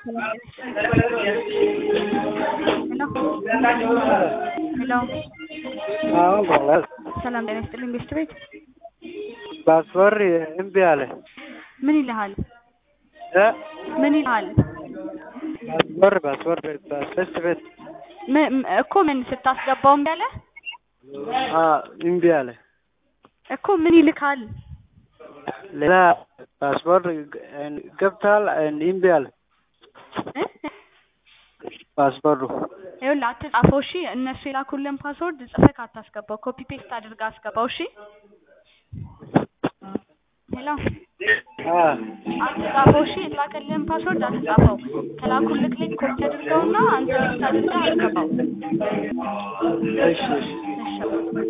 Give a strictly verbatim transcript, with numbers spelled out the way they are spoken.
Hello. አዎ ማለት ሰላም ጤና ይስጥልኝ ቤስት ቤት ፓስወር እምቢ አለ ምን ይልሃል እ ምን ይልሃል ፓስወር ፓስወር ቤስት ቤት እኮ ምን ስታስገባው እምቢ አለ አ እምቢ አለ እኮ ምን ይልካል ሌላ ፓስወር ገብቷል እምቢ አለ ፓስወርዱ ይኸውልህ አትጻፈው እሺ እነሱ የላኩልን ፓስወርድ ጽፈህ አታስገባው ኮፒ ፔስት አድርገህ አስገባው እሺ ሄሎ አ አትጻፈው እሺ የላኩልን ፓስወርድ አትጻፈው ከላኩልክ ላይ ኮፒ አድርገውና አንተ ፔስት አድርገህ አስገባው እሺ እሺ